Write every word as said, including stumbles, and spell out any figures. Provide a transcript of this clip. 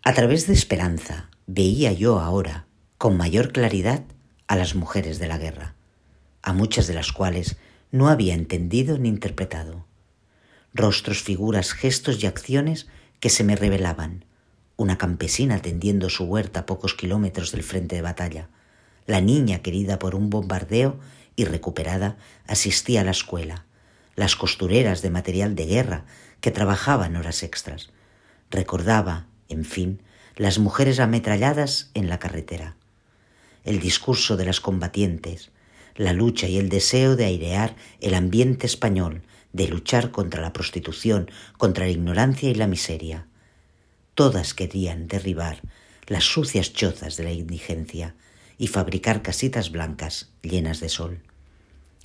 A través de Esperanza veía yo ahora, con mayor claridad, a las mujeres de la guerra, a muchas de las cuales no había entendido ni interpretado. Rostros, figuras, gestos y acciones que se me revelaban. Una campesina tendiendo su huerta a pocos kilómetros del frente de batalla. La niña querida por un bombardeo y recuperada asistía a la escuela. Las costureras de material de guerra que trabajaban horas extras. Recordaba, en fin, las mujeres ametralladas en la carretera. El discurso de las combatientes, la lucha y el deseo de airear el ambiente español, de luchar contra la prostitución, contra la ignorancia y la miseria. Todas querían derribar las sucias chozas de la indigencia y fabricar casitas blancas llenas de sol.